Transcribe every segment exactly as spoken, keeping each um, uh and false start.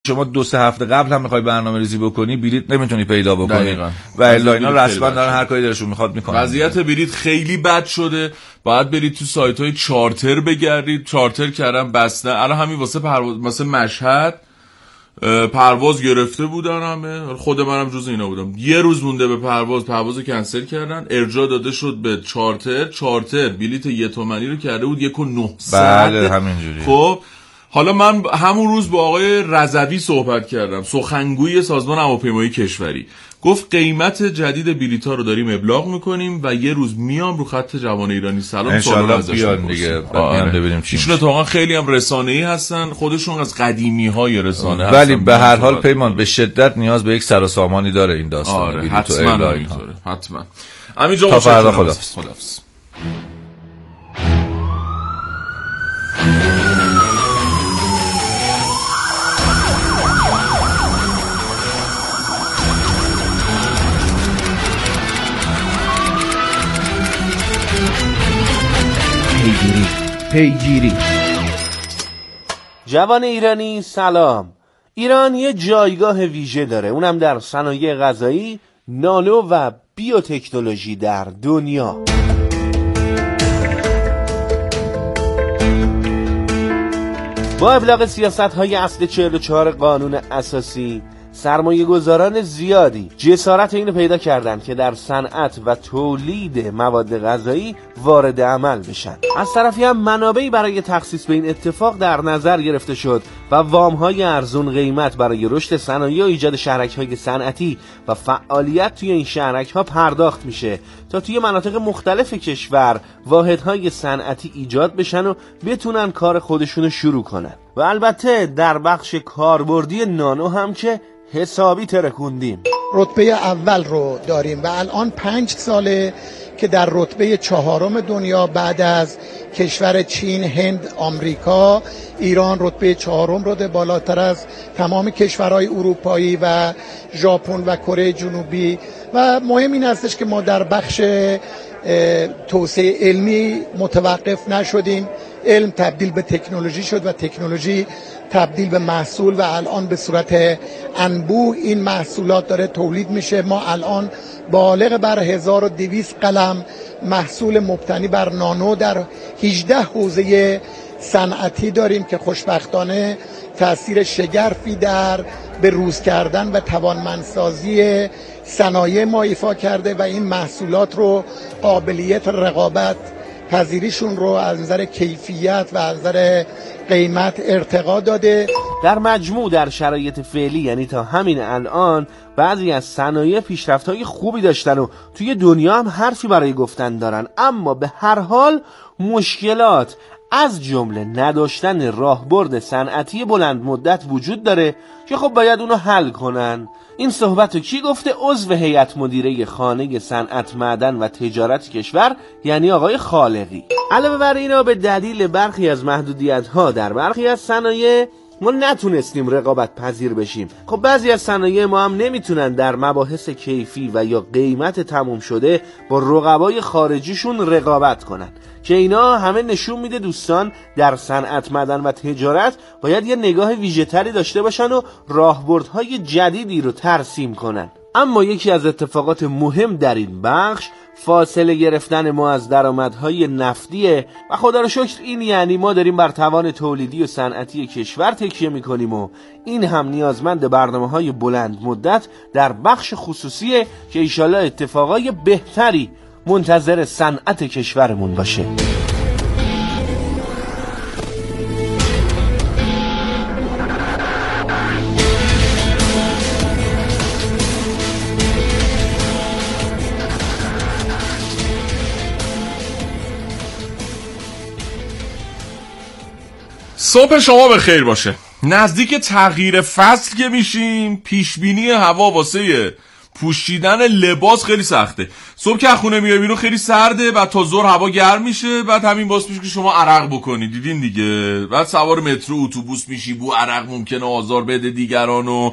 شما دو سه هفته قبل هم میخوای برنامه‌ریزی بکنی بلیط نمیتونی پیدا بکنی و الا اینا رسما دارن هر کاری دلشون میخواد میکنن. وضعیت بلیط خیلی بد شده، باید برید تو سایت‌های چارتر بگردید، چارتر کردن بسته. الان همین واسه پرواز واسه مشهد پرواز گرفته بودن همه، خود منم جز اینا بودم. یه روز مونده به پرواز، پروازو کنسل کردن، ارجاع داده شد به چارتر. چارتر بلیط یه تومانی رو کرده بود یک و نهصد. بله همینجوری. خب حالا من همون روز با آقای رضوی صحبت کردم، سخنگوی سازمان هواپیمایی کشوری. گفت قیمت جدید بلیط‌ها رو داریم ابلاغ میکنیم و یه روز میام رو خط جوان ایرانی سلام سوال ازش بیان دیگه آره. ببینیم چی ایشون اتفاقا خیلی هم رسانه‌ای هستن، خودشون از قدیمی‌های رسانه هستن، ولی به هر حال پیمان به شدت نیاز به یک سر و سامانی داره این داستان. آره حتما اینطوره حتما. امین جان تا فردا خداحافظ. خداحافظ. پیگیری پیگیری جوان ایرانی سلام. ایران یه جایگاه ویژه داره، اونم در صنایع غذایی، نانو و بیوتکنولوژی در دنیا. با ابلاغ سیاست‌های اصل چهل و چهار قانون اساسی، سرمایه گذاران زیادی جسارت اینو پیدا کردن که در صنعت و تولید مواد غذایی وارد عمل بشن. از طرفی هم منابعی برای تخصیص به این اتفاق در نظر گرفته شد و وام‌های ارزون قیمت برای رشد صنایع و ایجاد شهرک‌های صنعتی و فعالیت توی این شهرک‌ها پرداخت میشه تا توی مناطق مختلف کشور واحدهای صنعتی ایجاد بشن و بتونن کار خودشونو شروع کنن. و البته در بخش کاربردی نانو هم که حسابی ترکوندیم. رتبه اول رو داریم و الان پنج ساله که در رتبه چهارم دنیا بعد از کشور چین، هند، آمریکا، ایران رتبه چهارم رو ده، بالاتر از تمام کشورهای اروپایی و ژاپن و کره جنوبی. و مهم این هستش که ما در بخش توسعه علمی متوقف نشدیم. علم تبدیل به تکنولوژی شد و تکنولوژی تبدیل به محصول و الان به صورت انبوه این محصولات داره تولید میشه. ما الان بالغ بر هزار و دویست قلم محصول مبتنی بر نانو در هجده حوزه صنعتی داریم که خوشبختانه تأثیر شگرفی در به روز کردن و توانمندسازی صنایع ما ایفا کرده و این محصولات رو قابلیت رقابت پذیریشون رو از نظر کیفیت و از نظر قیمت ارتقا داده. در مجموع در شرایط فعلی، یعنی تا همین الان، بعضی از صنایع پیشرفت‌های خوبی داشتن و توی دنیا هم حرفی برای گفتن دارن، اما به هر حال مشکلات از جمله نداشتن راهبرد صنعتی بلند مدت وجود داره که خب باید اونو حل کنن. این صحبتو کی گفته؟ عضو هیئت مدیره خانه صنعت، معدن و تجارت کشور، یعنی آقای خالقی. علاوه بر اینا به دلیل برخی از محدودیت‌ها در برخی از صنایع ما نتونستیم رقابت پذیر بشیم. خب بعضی از صنایع ما هم نمیتونن در مباحث کیفی و یا قیمت تموم شده با رقبای خارجیشون رقابت کنن که اینا همه نشون میده دوستان در صنعت، معدن و تجارت باید یه نگاه ویژه‌تری داشته باشن و راهبردهای جدیدی رو ترسیم کنن. اما یکی از اتفاقات مهم در این بخش فاصله گرفتن ما از درآمدهای نفتیه و خدا رو شکر این یعنی ما داریم بر توان تولیدی و صنعتی کشور تکیه میکنیم و این هم نیازمند برنامه‌های بلند مدت در بخش خصوصیه که ایشالله اتفاقای بهتری منتظر صنعت کشورمون باشه. صبح شما به خیر باشه. نزدیک تغییر فصل که میشیم، پیشبینی هوا واسه پوشیدن لباس خیلی سخته. صبح که خونه میای بیرون خیلی سرده، بعد تا ظهر هوا گرم میشه، بعد همین باعث میشه که شما عرق بکنی. دیدین دیگه؟ بعد سوار مترو اتوبوس میشی، بو عرق ممکنه آزار بده دیگرانو.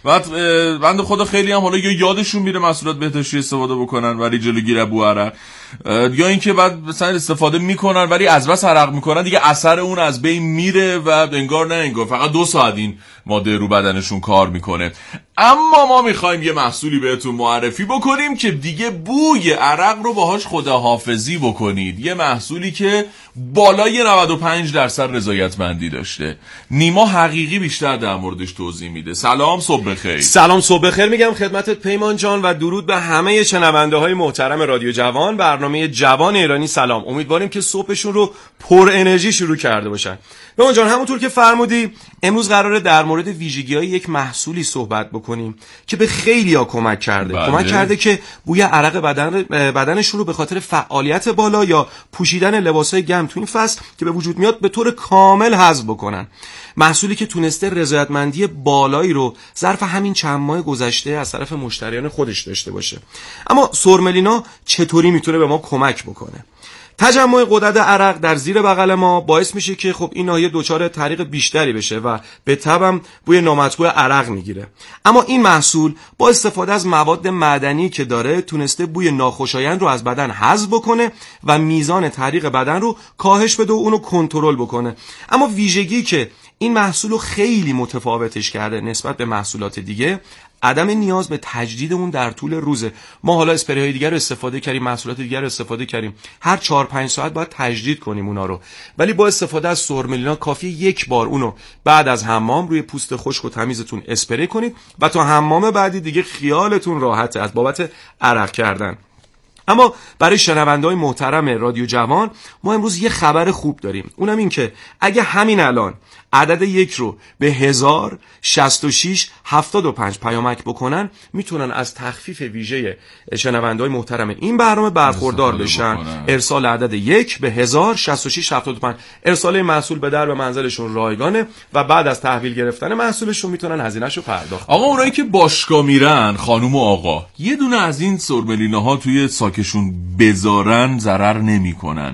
بعد بنده خدا خیلی هم حالا یا یادشون میره محصولات بهداشتی استفاده بکنن ولی جلوگیری از بو عرق، یا اینکه بعد مثلا استفاده میکنن ولی از بس عرق میکنن دیگه اثر اون از بین میره و انگار نه انگار فقط دو ساعت این ماده رو بدنشون کار میکنه. اما ما میخوایم یه محصولی بهتون معرفی بکنیم که دیگه بوی عرق رو باهاش خداحافظی بکنید. یه محصولی که بالای نود و پنج درصد رضایتمندی داشته. نیما حقیقی بیشتر در موردش توضیح میده. سلام، صبح بخیر. سلام، صبح بخیر میگم خدمتت پیمان جان و درود به همه شنونده های محترم رادیو جوان، برنامه جوان ایرانی. سلام، امیدواریم که صبحشون رو پر انرژی شروع کرده باشن. پیمان جان، همونطور که فرمودی امروز قراره در مورد ویژگی‌های یک محصولی صحبت بکنیم که به خیلی‌ها کمک کرده. بله. کمک کرده که بوی عرق بدن بدنشون رو به خاطر فعالیت بالا یا پوشیدن لباسای گرم تو این فصل که به وجود میاد به طور کامل حذف بکنن. محصولی که تونسته رضایتمندی بالایی رو ظرف همین چند ماه گذشته از طرف مشتریان خودش داشته باشه. اما سورملینا چطوری میتونه به ما کمک بکنه؟ تجمع غدد عرق در زیر بغل ما باعث میشه که خب این ناحیه دچار طریق بیشتری بشه و به تبع بوی نامطبوع عرق میگیره. اما این محصول با استفاده از مواد معدنی که داره تونسته بوی ناخوشایند رو از بدن حذف بکنه و میزان طریق بدن رو کاهش بده و اونو کنترل بکنه. اما ویژگی که این محصول رو خیلی متفاوتش کرده نسبت به محصولات دیگه عدم نیاز به تجدید اون در طول روزه. ما حالا اسپری های دیگر رو استفاده کردیم، محصولات دیگر رو استفاده کردیم، هر چهار پنج ساعت باید تجدید کنیم اونا رو، ولی با استفاده از سورملینا کافی یک بار اونو بعد از حمام روی پوست خشک و تمیزتون اسپری کنید و تا حمام بعدی دیگه خیالتون راحته از بابت عرق کردن. اما برای شنونده‌های محترم رادیو جوان ما امروز یه خبر خوب داریم، اونم این که اگه همین الان عدد یک رو به هزار شصت و شش هفتاد و پنج پیامک بکنن میتونن از تخفیف ویژه شنونده‌های محترم این برنامه برخوردار بشن. بکنن. ارسال عدد یک به هزار شصت و شش هفتاد و پنج، ارسال محصول به در به منزلشون رایگانه و بعد از تحویل گرفتن محصولشون میتونن هزینه‌شو پرداخت. آقا اونایی که باشگاه میرن، خانم و آقا، یه دونه از این سورملیناها توی ساکشون بذارن ضرر نمیکنن.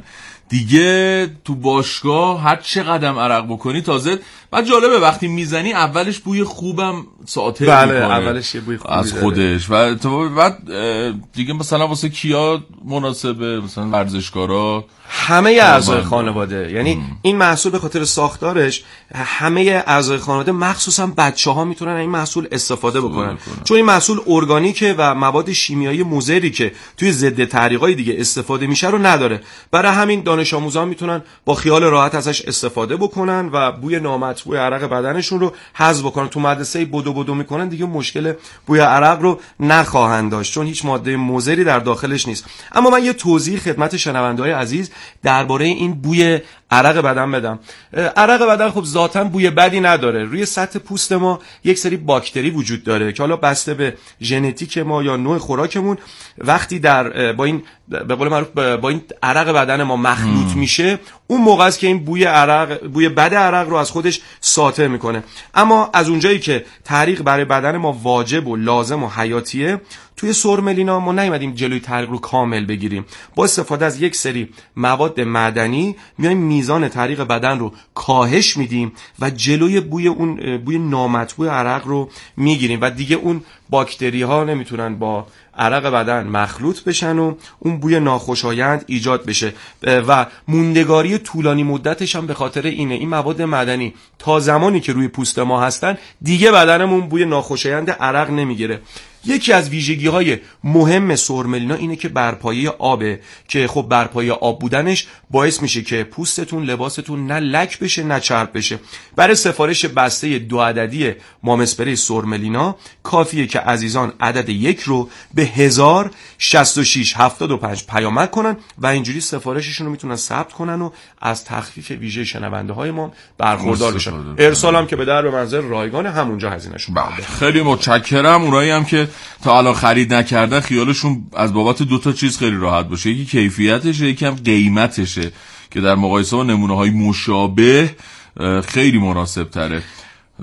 دیگه تو باشگاه هر چه قدم عرق بکنی تازه بعد جالبه وقتی میزنی اولش بوی خوبم ساطع بله میکنه اولش یه بوی خوبی از خودش داره. و بعد دیگه مثلا واسه کیا مناسبه؟ مثلا ورزشکارا، همه اعضای خانواده. یعنی ام. این محصول به خاطر ساختارش همه اعضای خانواده مخصوصا بچه‌ها میتونن این محصول استفاده بکنن، چون این محصول ارگانیکه و مواد شیمیایی مضری که توی ضد تعریقای دیگه استفاده میشه رو نداره. برای همین دانش آموزان میتونن با خیال راحت ازش استفاده بکنن و بوی نامطبوع عرق بدنشون رو حذف بکنن. تو مدرسه بدو بدو میکنن دیگه مشکل بوی عرق رو نخواهند داشت چون هیچ ماده مضری در داخلش نیست. اما من یه توضیح خدمت شنونده‌های عزیز درباره این بوی عرق بدن بدم. عرق بدن خب ذاتاً بوی بدی نداره. روی سطح پوست ما یک سری باکتری وجود داره که حالا بسته به ژنتیک ما یا نوع خوراکمون وقتی در با این به قول معروف با این عرق بدن ما مخلوط ام. میشه، اون موقع است که این بوی عرق بوی بد عرق رو از خودش ساطع میکنه. اما از اونجایی که تعریق برای بدن ما واجب و لازم و حیاتیه، توی سورملینا ما نیومدیم جلوی تعریق رو کامل بگیریم. با استفاده از یک سری مواد معدنی میایم میزان تعریق بدن رو کاهش میدیم و جلوی بوی اون بوی نامطبوع عرق رو میگیریم و دیگه اون باکتری ها نمیتونن با عرق بدن مخلوط بشن و اون بوی ناخوشایند ایجاد بشه و موندگاری طولانی مدتش هم به خاطر اینه. این مواد معدنی تا زمانی که روی پوست ما هستن دیگه بدنمون بوی ناخوشایند عرق نمیگیره. یکی از ویژگی‌های مهم سورملینا اینه که برپایه آبه که خب برپایه آب بودنش باعث میشه که پوستتون لباستون نه لک بشه نه چرب بشه. برای سفارش بسته دو عددی مام اسپری سورملینا کافیه که عزیزان عدد یک رو به هزار شصت و شش هفتاد و پنج پیامک کنن و اینجوری سفارششون رو میتونن ثبت کنن و از تخفیف ویژه شنونده های ما برخوردار بشن. ارسال هم که به در به منزل رایگان، همونجا هزینه‌شون. خیلی متشکرم. اونایی هم که تا الان خرید نکردن خیالشون از بابت دو تا چیز خیلی راحت باشه، یکی کیفیتشه، یکی هم قیمتشه که در مقایسه با نمونه‌های مشابه خیلی مناسب تره.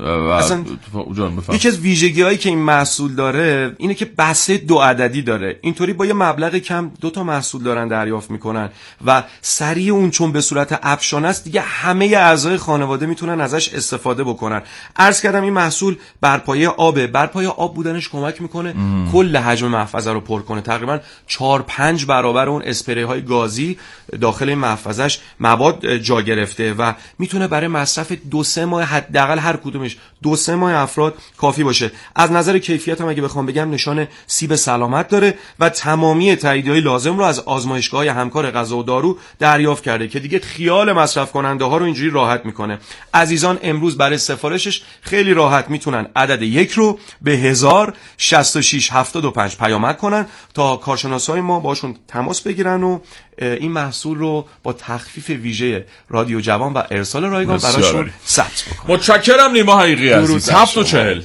اصلا یکی از ویژگی‌هایی که این محصول داره اینه که بسته دو عددی داره. اینطوری با یه مبلغ کم دو تا محصول دارن دریافت میکنن و سریع اون چون به صورت افشانه است دیگه همه اعضای خانواده میتونن ازش استفاده بکنن. عرض کردم این محصول بر پایه آبه. بر پایه آب بودنش کمک میکنه کل حجم محفظه رو پر کنه. تقریبا چهار پنج برابر اون اسپری های گازی داخل این محفظه‌اش مواد جا گرفته و میتونه برای مصرف دو سه ماه حداقل هر کدومش دو سه ماه افراد کافی باشه. از نظر کیفیت هم اگه بخوام بگم نشان سیب سلامت داره و تمامی تاییدهای لازم رو از آزمایشگاه همکار غذا و دارو دریافت کرده که دیگه خیال مصرف کننده ها رو اینجوری راحت میکنه. عزیزان امروز برای سفارشش خیلی راحت میتونن عدد یک رو به هزار شصت و شش هفتاد و پنج پیامک کنن تا کارشناسای ما باشون تماس بگیرن و این محصول رو با تخفیف ویژه رادیو جوان و ارسال رایگان براشون ثبت بکنن. متشکرم نیما حقیقی عزیز. هفت و چهل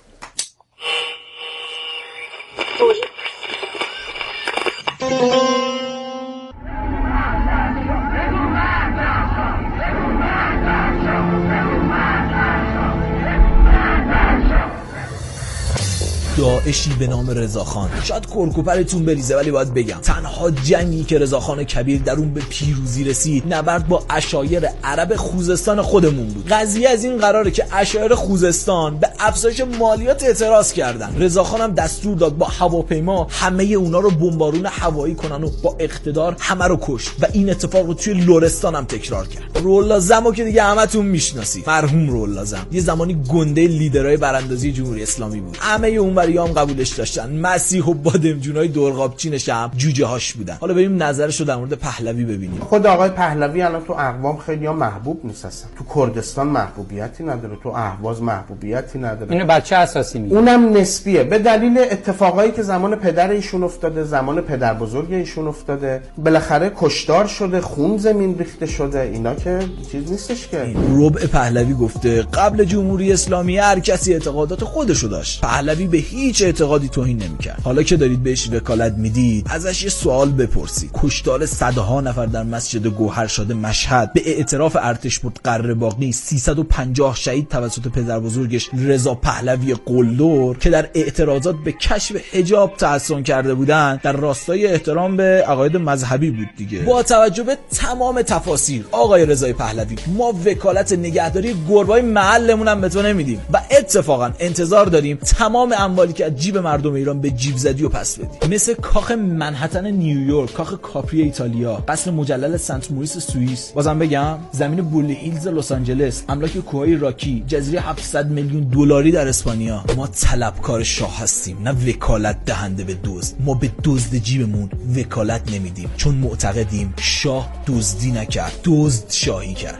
داعشی به نام رضاخان. شاید کرکوپرتون بریزه ولی باید بگم تنها جنگی که رضاخان کبیر در اون به پیروزی رسید نبرد با عشایر عرب خوزستان خودمون بود. قضیه از این قراره که عشایر خوزستان به افزایش مالیات اعتراض کردن. رضاخان هم دستور داد با هواپیما همه اونا رو بمبارون هوایی کنن و با اقتدار همه رو کشت و این اتفاق رو توی لرستان هم تکرار کرد. رولازمو که دیگه همتون میشناسید، مرحوم رولازم یه زمانی گنده لیدرای براندازی جمهوری اسلامی بود. همه اون هم قبولش داشتن. مسیح و بادمجونای دورقابچینش هم جوجه هاش بودن. حالا بریم نظرش رو در مورد پهلوی ببینیم. خود آقای پهلوی الان تو اقوام خیلی ها محبوب نیست اصلا. تو کردستان محبوبیتی نداره، تو اهواز محبوبیتی نداره. اینو بچه اساسی میگه. اونم نسبیه به دلیل اتفاقایی که زمان پدر ایشون افتاده، زمان پدر بزرگ ایشون افتاده. بالاخره کشتار شده، خون زمین ریخته شده. اینا که چیز نیستش که. ربع پهلوی گفته قبل جمهوری اسلامی هر کسی اعتقادات خودشو داشت. پهلوی به هیچ اعتقادی توهین نمی‌کرد. حالا که دارید بهش وکالت میدید ازش یه سوال بپرسید. کشتار صدها نفر در مسجد گوهرشاد مشهد به اعتراف ارتش بود قره‌باقی سیصد و پنجاه شهید توسط پدر بزرگش رضا پهلوی قلدر که در اعتراضات به کشف حجاب تحسن کرده بودند در راستای احترام به عقاید مذهبی بود دیگه. با توجه به تمام تفاسیر آقای رضای پهلوی ما وکالت نگهداری گربه‌های محلمون هم به تو نمیدیم و اتفاقا انتظار داریم تمام اموالی که از جیب مردم ایران به جیب زدی و پس بدی. مثل کاخ منهتن نیویورک، کاخ کاپری ایتالیا، قصر مجلل سنت موریس سوئیس، بازم بگم زمین بول هیلز لس آنجلس، املاک کوههای راکی، جزیره هفتصد میلیون دلاری در اسپانیا. ما طلبکار شاه هستیم نه وکالت دهنده به دزد. ما به دزد جیبمون وکالت نمیدیم چون معتقدیم شاه دزدی نکرد، دزد شاهی کرد.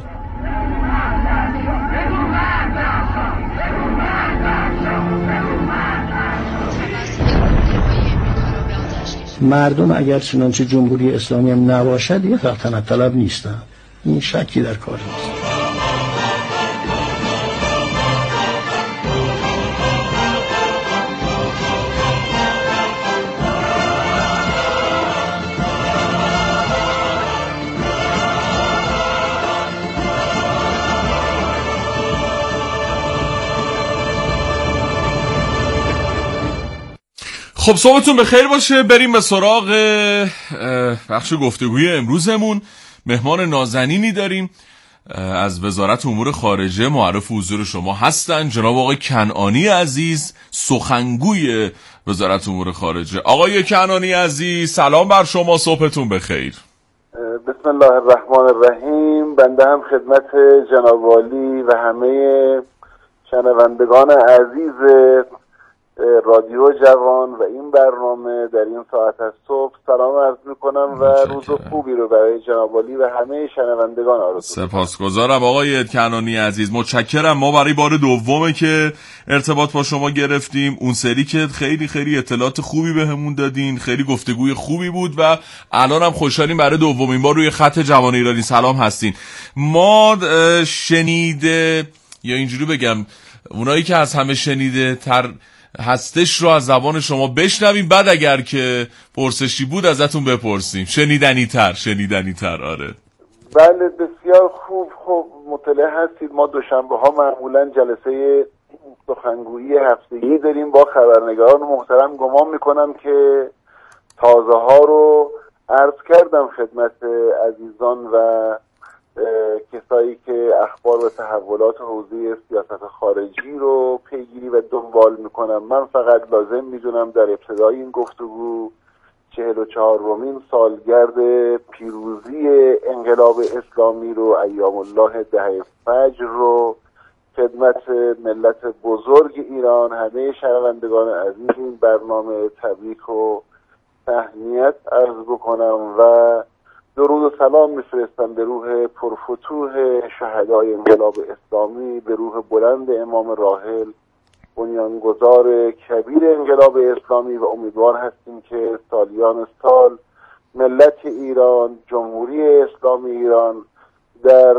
مردم اگر چنانچه جمهوری اسلامی هم نباشد یه سلطنت طلب نیستن. این شکی در کار نیست. خب صبحتون بخیر باشه. بریم به سراغ بخش گفتگوی امروزمون. مهمان نازنینی داریم از وزارت امور خارجه، معرف حضور شما هستن جناب آقای کنعانی عزیز، سخنگوی وزارت امور خارجه. آقای کنعانی عزیز سلام بر شما، صبحتون بخیر. بسم الله الرحمن الرحیم. بنده هم خدمت جناب والی و همه شنوندگان عزیز رادیو جوان و این برنامه در این ساعت از صبح سلام عرض میکنم و روز خوبی رو برای جناب والی و همه شنوندگان آرزو میکنم. سپاسگزارم آقای کنعانی عزیز، متشکرم. ما برای بار دومه که ارتباط با شما گرفتیم. اون سری که خیلی خیلی اطلاعات خوبی بهمون دادین، خیلی گفتگوی خوبی بود و الان هم خوشحالیم برای دومین بار روی خط جوان ایرانی سلام هستین. ما شنیده یا اینجوری بگم اونایی که از همه شنیده تر هستش رو از زبان شما بشنویم، بعد اگر که پرسشی بود ازتون بپرسیم. شنیدنی تر شنیدنی تر آره بله بسیار خوب. خب مطلع هستید ما دوشنبه ها معمولا جلسه سخنگویی هفتگی داریم با خبرنگاران محترم. گمان میکنم که تازه ها رو عرض کردم خدمت عزیزان و کسایی که اخبار و تحولات حوزه سیاست خارجی رو پیگیری و دنبال میکنم. من فقط لازم میدونم در ابتدای این گفتگو چهل و چهارمین سالگرد پیروزی انقلاب اسلامی رو، ایام الله دهه فجر رو خدمت ملت بزرگ ایران، همه شنوندگان عزیز این برنامه تبریک و تهنیت عرض بکنم و درود و سلام میفرستم به روح پرفتوح شهدای انقلاب اسلامی، به روح بلند امام راحل بنیانگذار کبیر انقلاب اسلامی و امیدوار هستیم که سالیان سال ملت ایران، جمهوری اسلامی ایران در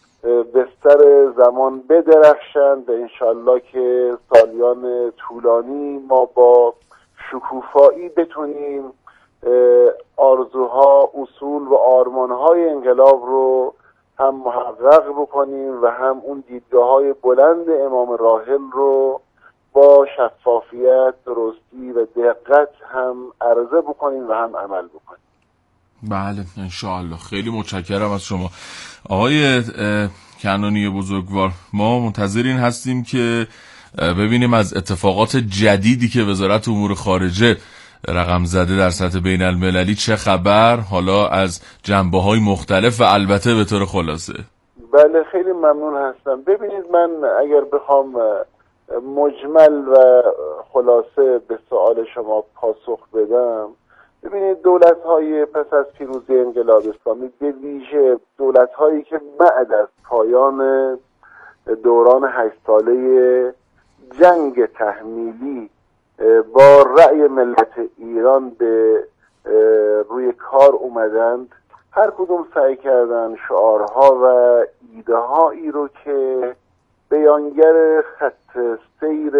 بستر زمان بدرخشند و انشالله که سالیان طولانی ما با شکوفایی بتونیم آرزوها، اصول و آرمانهای انقلاب رو هم محقق بکنیم و هم این دیدگاه‌های بلند امام راحل رو با شفافیت، درستی و دقت هم عرضه بکنیم و هم عمل بکنیم. بله انشاءالله. خیلی متشکرم از شما آقای کنانی بزرگوار. ما منتظرین هستیم که ببینیم از اتفاقات جدیدی که وزارت امور خارجه رقم زده در سطح بین المللی چه خبر، حالا از جنبه‌های مختلف و البته به طور خلاصه. بله خیلی ممنون هستم. ببینید من اگر بخوام مجمل و خلاصه به سوال شما پاسخ بدم، ببینید دولت‌های پس از پیروزی انقلاب اسلامی، به ویژه دولت‌هایی که بعد از پایان دوران هشت ساله جنگ تحمیلی با رأی ملت ایران به روی کار اومدند، هر کدوم سعی کردن شعارها و ایده هایی رو که بیانگر خط سیر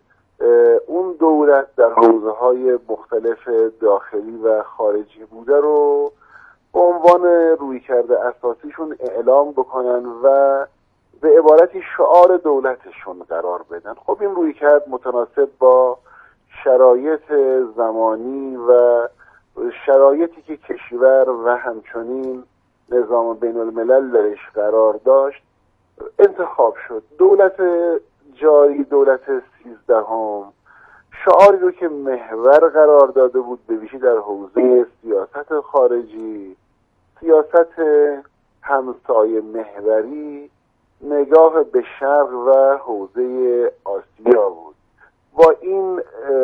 اون دولت در حوزه‌های مختلف داخلی و خارجی بوده رو به عنوان رویکرد اساسیشون اعلام بکنن و به عبارتی شعار دولتشون قرار بدن. خب این رویکرد متناسب با شرایط زمانی و شرایطی که کشور و همچنین نظام بین الملل درش قرار داشت انتخاب شد. دولت جاری، دولت سیزدهم، شعاری رو که محور قرار داده بود به ویژه در حوزه سیاست خارجی، سیاست همسایه محوری، نگاه به شرق و حوزه آسیا بود. با این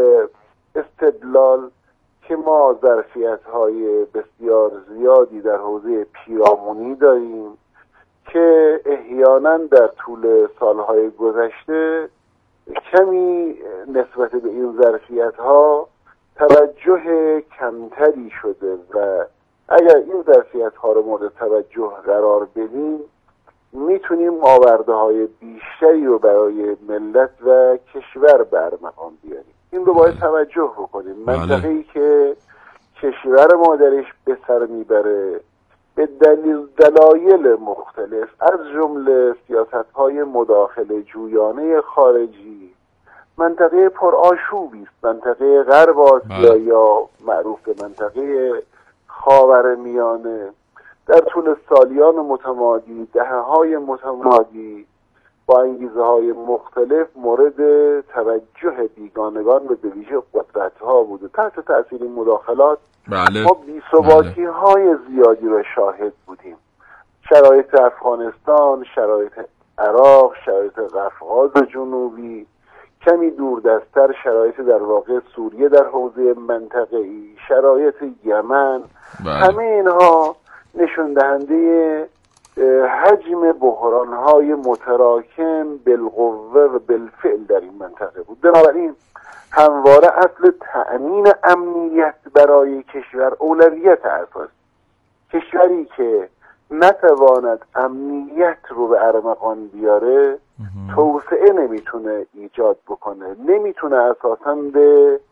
استدلال که ما ظرفیت‌های بسیار زیادی در حوزه پیرامونی داریم که احیانا در طول سالهای گذشته کمی نسبت به این ظرفیت‌ها توجه کمتری شده و اگر این ظرفیت‌ها رو مورد توجه قرار بدیم میتونیم آورده‌های بیشتری رو برای ملت و کشور برمقام بیاریم. این رو باید توجه بکنیم. منطقه‌ای که کشور ما درش به سر میبره به دلیل دلایل مختلف از جمله سیاست‌های مداخله جویانه خارجی، منطقه پرآشوبی است. منطقه غرب آسیا یا معروف به منطقه خاورمیانه در طول سالیان متمادی، دهه‌های متمادی با انگیزه‌های مختلف مورد توجه بیگانگان و به ویژه قدرت‌ها بوده. تحت تأثیر این مداخلات بله. ما بی‌ثباتی‌های زیادی را شاهد بودیم. شرایط افغانستان، شرایط عراق، شرایط قفقاز جنوبی، کمی دوردستر شرایط در واقع سوریه در حوزه منطقه‌ای، شرایط یمن، بله. همه اینها نشون دهنده حجم بحران‌های متراکم بالقوه و بالفعل در این منطقه بود. بنابراین همواره اصل تأمین امنیت برای کشور اولویت اساسی. کشوری که نتواند امنیت رو به ارمغان بیاره توسعه نمیتونه ایجاد بکنه، نمیتونه اساساً به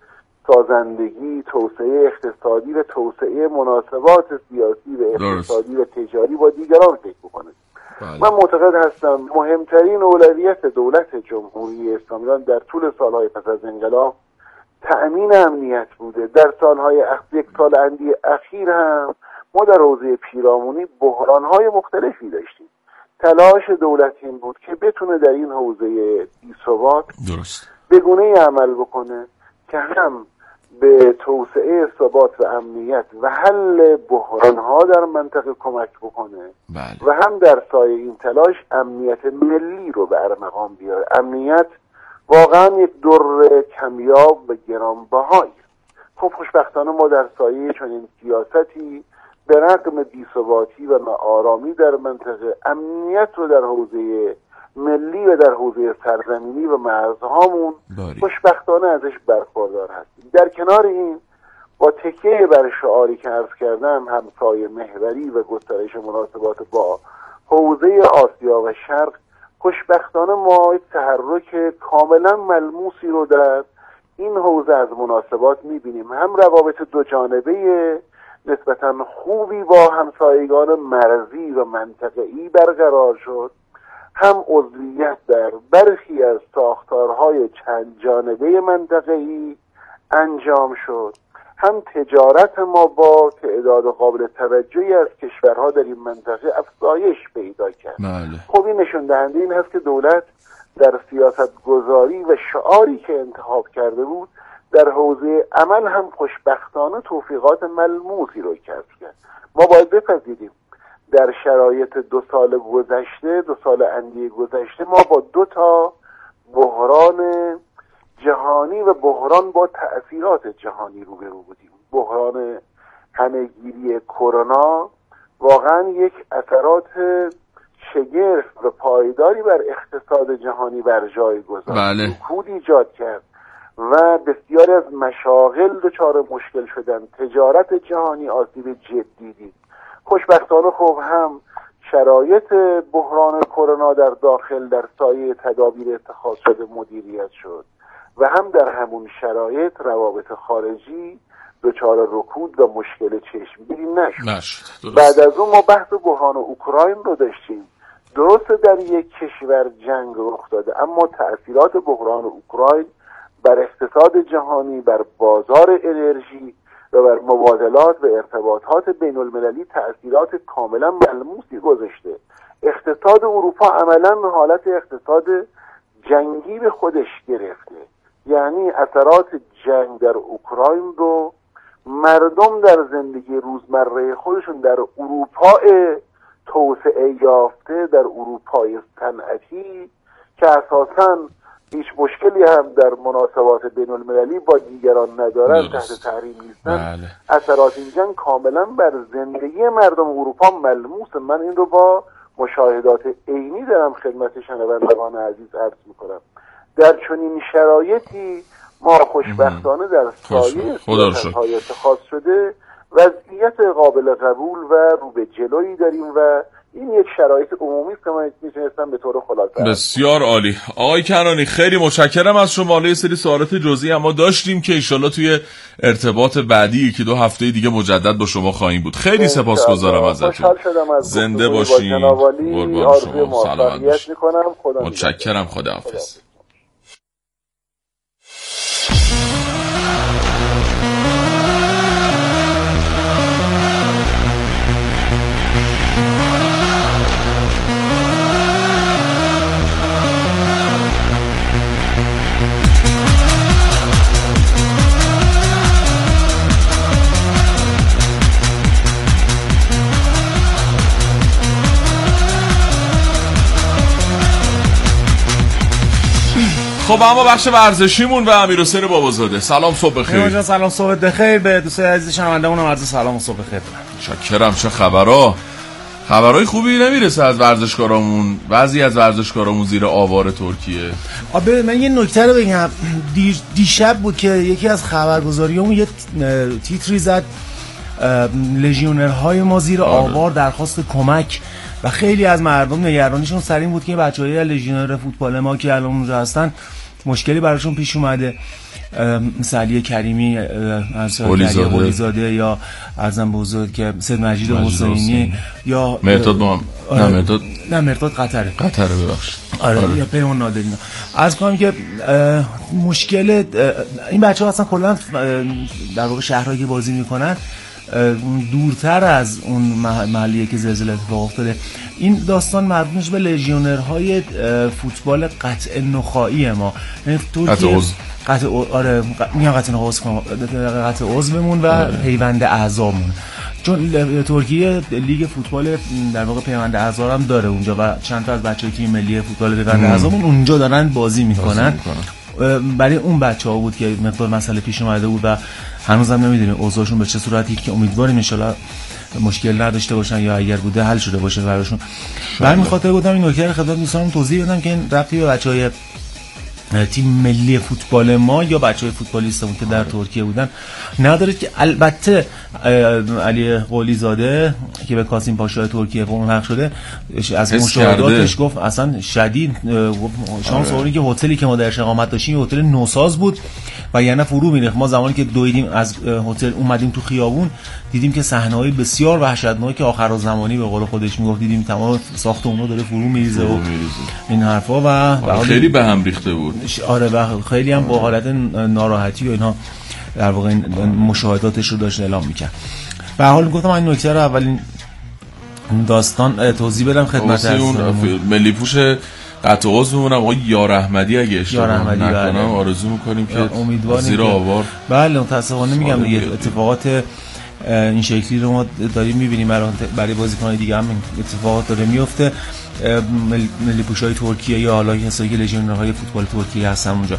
سازندگی، توسعه اقتصادی و توسعه مناسبات سیاسی و اقتصادی و تجاری با دیگران فکر بکنه. بله. من معتقد هستم مهمترین اولویت دولت جمهوری اسلامی در طول سالهای پس از انقلاب تأمین امنیت بوده. در سالهای اخ... یک سال اندی اخیر هم ما در حوزه پیرامونی بحرانهای مختلفی داشتیم. تلاش دولت این بود که بتونه در این حوزه بی‌ثبات درست به گونه‌ای عمل بکنه که هم به توسعه ثبات و امنیت و حل بحرانها در منطقه کمک بکنه. بله. و هم در سایه این تلاش امنیت ملی رو به ارمغان بیاره. امنیت واقعا یک در کمیاب و گرانبهایی. خب خوشبختانه ما در سایه چنین سیاستی به رغم بی‌ثباتی و ناآرامی در منطقه امنیت رو در حوزه ملی و در حوزه سرزمینی و مرزهامون باری. خوشبختانه ازش برخوردار هستیم. در کنار این با تکیه بر شعاری که عرض کردم، همسایه محوری و گسترش مناسبات با حوزه آسیا و شرق، خوشبختانه ما یک تحرک کاملا ملموسی رو در این حوزه از مناسبات میبینیم. هم روابط دو جانبه نسبتا خوبی با همسایگان مرزی و منطقه‌ای برقرار شد، هم عضویت در برخی از ساختارهای چند جانبه منطقه‌ای انجام شد، هم تجارت ما با تعداد قابل توجهی از کشورها در این منطقه افزایش پیدا کرد. بله. خب این نشون دهنده این هست که دولت در سیاست گذاری و شعاری که انتخاب کرده بود در حوزه عمل هم خوشبختانه توفیقات ملموسی رو کسب کرد. ما باید بپذیریم در شرایط دو سال گذشته، دو سال اندی گذشته، ما با دو تا بحران جهانی و بحران با تأثیرات جهانی روبرو بودیم. بحران همهگیری کرونا واقعا یک اثرات شگرف و پایداری بر اقتصاد جهانی بر جای گذاشت، بله. رکود ایجاد کرد و بسیاری از مشاغل دچار مشکل شدن. تجارت جهانی آسیب جدی دید. خوشبختانه خب هم شرایط بحران کرونا در داخل در سایه تدابیر اتخاذ شده مدیریت شد و هم در همون شرایط روابط خارجی دچار رکود و مشکل چشمگیری نشد. نشد. بعد از اون ما بحث بحران اوکراین رو داشتیم. درسته در یک کشور جنگ رخ داده، اما تأثیرات بحران اوکراین بر اقتصاد جهانی، بر بازار انرژی و بر مبادلات و ارتباطات بین المللی تأثیرات کاملا ملموسی گذاشته. اقتصاد اروپا عملا حالت اقتصاد جنگی به خودش گرفته. یعنی اثرات جنگ در اوکراین رو مردم در زندگی روزمره خودشون در اروپا توسعه یافته، در اروپای صنعتی که اساساً هیچ مشکلی هم در مناسبات بین المللی با دیگران ندارن، تحت تحریم نیستن، بله. اثرات این جنگ کاملا بر زندگی مردم اروپا ملموسه. من این رو با مشاهدات عینی دارم خدمت شنوندگان عزیز عرض میکنم. در چنین شرایطی ما خوشبختانه در سایه سیاست‌های اتخاذ شده وضعیت قابل قبول و رو به جلویی داریم و این یک شرایط عمومی است که من میتونستم به طور خلاصه. بسیار عالی. آقای کنانی خیلی متشکرم از شما. حالا یه سری سوالات جزئی اما داشتیم که انشالله توی ارتباط بعدی که دو هفته دیگه مجدد با شما خواهیم بود. خیلی سپاسگزارم ازتون. زنده باشین. قربان شما. سلامت باشین. متشکرم. خداحافظ. خب اما بخش ورزشیمون و امیرحسین بابازاده. سلام صبح بخیر. سلام صبح بخیر به دوستان عزیز شنوندگان. عرض سلام و صبح بخیر. شکرم. چه خبرها؟ خبرهای خوبی نمیرسه از ورزشکارامون. بعضی از ورزشکارامون زیر آوار ترکیه. آبه من یه نکته رو بگم. دیشب بود که یکی از خبرگزاریامون یه تیتری زد لژیونرهای ما زیر آوار درخواست کمک و خیلی از مردم نگرانیشون سر این بود که بچه‌های لژیونر فوتبال ما که الان اونجا هستن مشکلی براشون پیش اومده، مثل علی کریمی، قلی زاده یا ارزم به حضور که سید مجید حسینی یا مرداد با آره نه مرداد نه مرداد قطره قطره ببخشید آره, آره. یا پیمان نادری. از کنم که مشکل این بچه‌ها اصلا کلا در واقع شهرهایی که بازی میکنن دورتر از اون محلیه که زلزله اتفاق افتاده. این داستان مربوط به لژیونرهای فوتبال قطع نخاعی ما، یعنی ترکیه قطع آره میگم قطع نخاعی قطع عضومون و پیوند اعضامون، چون ترکیه لیگ فوتبال در واقع پیوند اعضا هم داره اونجا و چند تا از بچه‌های تیم ملی فوتبال پیوند اعضامون اونجا دارن بازی میکنن. برای اون بچه‌ها بود که مقدار مسئله پیش اومده بود و هنوزم نمیدونیم اوضاعشون به چه صورتی، که امیدواریم ان شاءالله مشکل نداشته باشن یا اگر بوده حل شده باشه براشون. به همین خاطر گفتم این نکته رو خدمت دوستانم توضیح بدم که این ربطی به بچهای تیم ملی فوتبال ما یا بچهای فوتبالیستمون که در ترکیه بودن نداره. که البته علی قلی زاده که به کاسیم پاشا ترکیه ملحق شده از مشاهداتش گفت اصلا شدید شانس آوردیم که هتلی که ما درش اقامت داشتیم هتل نوساز بود و یعنی فرو میریخت. ما زمانی که دویدیم از هتل اومدیم تو خیابون دیدیم که صحنه‌های بسیار وحشتناک که آخرالزمانی به قول خودش میگفت دیدیم تمام ساختمونا داره فرو میریزه و این حرفا و خیلی به هم ریخته بود. آره و خیلی هم با حالت ناراحتی و اینها در واقع این مشاهداتش رو داشت اعلام میکرد. به هر حال گفتم این نکته رو اولین داستان توضیح بدم خدمت از ملی پوش قطع عضومون آقای یار احمدی اگه اشتباه نکنم آرزو میکنیم که زیر آوار. بله متاسفانه میگم دیگه اتفاقات این شکلی رو ما داریم میبینیم برای بازیکن‌های دیگه هم اتفاقات داره میفته. ملی پوشای ترکیه یا حالا کسایی که لژیونرهای فوتبال ترکیه هستن اونجا.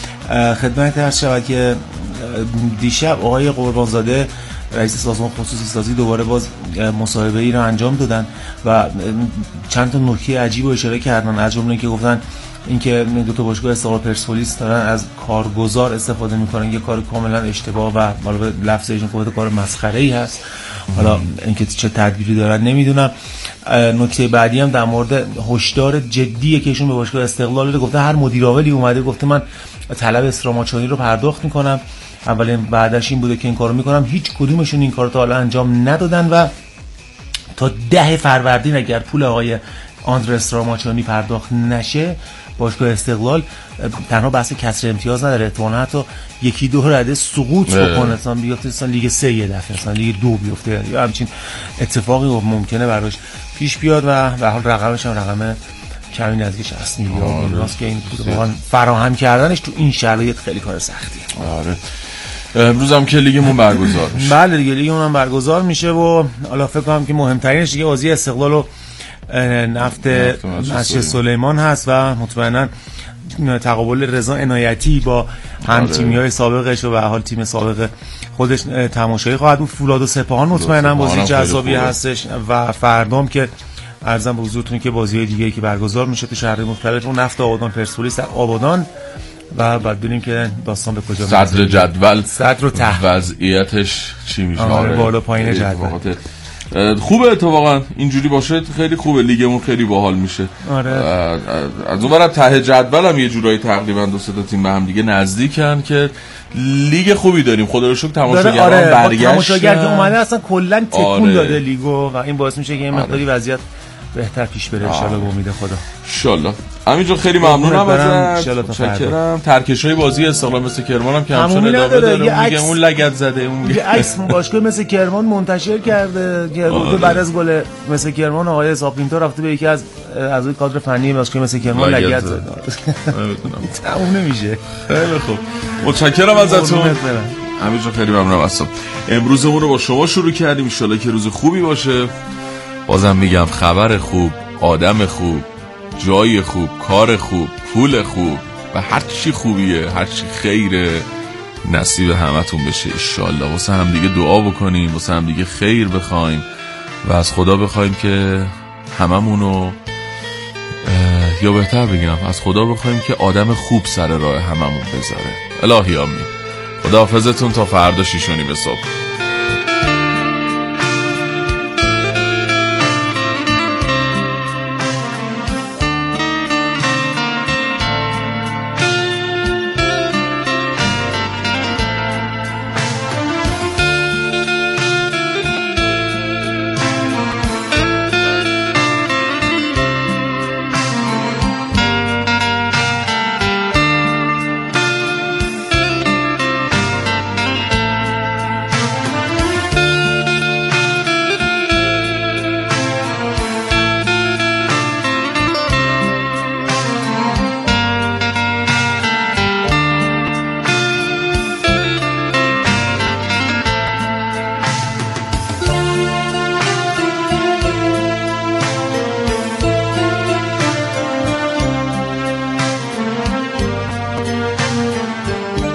خدمت عرض شود که دیشب آقای قربانزاده رئیس سازمان خصوصی سازی دوباره باز مصاحبه ای رو انجام دادن و چند تا نکته عجیب رو اشاره کردن، از جمله که گفتن اینکه دو تا باشگاه استقلال پرسپولیس دارن از کارگزار استفاده میکنن، یه کار کاملا اشتباه و حالا به لفظشون خود کار مسخره ای هست. حالا اینکه چه تدبیری دارن نمیدونم. نکته بعدی هم در مورد هشدار جدیه که ایشون به باشگاه استقلال داده. گفته هر مدیر عاملی اومده گفته من طلب استراماچانی رو پرداخت میکنم، اولین بعدش این بوده که این کارو میکنم، هیچ کدومشون این کارو تا حالا انجام ندادن و تا ده فروردین اگر پول آقای آندره استراماچانی پرداخت نشه باشگاه استقلال تنها بحث کسر امتیاز نداره، احتمالاً حتی یکی دو رده سقوط بکنه، مثلا بیفته مثلا لیگ سه یه دفعه مثلا لیگ دو بیفته یا همچین اتفاقی ممکنه براش پیش بیاد و به حال رقمش هم رقم کمی نزدیک شصت میلیارد راست که این واقعا فراهم کردنش تو این شرایط خیلی کار سختیه. آره امروز هم که لیگمون برگزار میشه. بله دیگه لیگمون هم برگزار میشه و حالا فکر کنم که مهمترینش دیگه بازی استقلال و نفت مسجد سلیمان هست و مطمئنا تقابل رضا عنایتی با هم تیمی‌های سابقش و به حال تیم سابق خودش تماشایی خواهد بود. فولاد و سپاهان مطمئنا بازی جذابی هستش و فردام که عرضم به حضورتون که بازی‌های دیگه‌ای که برگزار میشه تو شهرهای مختلف و نفت آبادان پرسپولیس در آبادان و بعد ببینیم که داستان به کجا میره. صدر جدول صدر و ته وضعیتش چی میشه. آره بالا پایین جدول خوبه اتفاقا اینجوری باشه خیلی خوبه، لیگمون خیلی باحال میشه. آره. از اون برم ته جدول هم یه جورایی تقریبا دو سه تا تیم به هم دیگه نزدیکن که لیگ خوبی داریم. خدا رو شکر تماشاگران آره. برگشتن. تماشاگر که اومده اصلا کلا تکون آره. داده لیگو و این باعث میشه که این مقداری آره. وضعیت بهتر پیش بره ان شاء الله به امید خدا. ان شاء الله. همینجا خیلی ممنونم ازت. متشکرم. ترکشای بازی استقلال مثل کرمان هم که همچنان ادامه داره. میگه اون لگد زده اون میگه عکس باشگاه مثل کرمان منتشر کرده که بعد از گل مثل کرمان آقای ساپینتو رفته به یکی از اعضای کادر فنی باشگاه مثل کرمان لگد زده. نمیدونم. تموم نمیشه. خیلی خوب. متشکرم ازتون. همینجا خیلی ممنونم ازتون. امروزمون رو با شما شروع کردیم. ان شاء الله که روز خوبی باشه. بازم میگم خبر خوب، آدم خوب، جای خوب، کار خوب، پول خوب و هر چی خوبیه، هر چی خیره نصیب همتون بشه ان شاء الله. واسه هم دیگه دعا بکنیم، واسه هم دیگه خیر بخوایم و از خدا بخوایم که هممونو یا بهتر بگم از خدا بخوایم که آدم خوب سر راه هممون بذاره. الهی آمین. خداحافظتون تا فردا شیش و نیم صبح.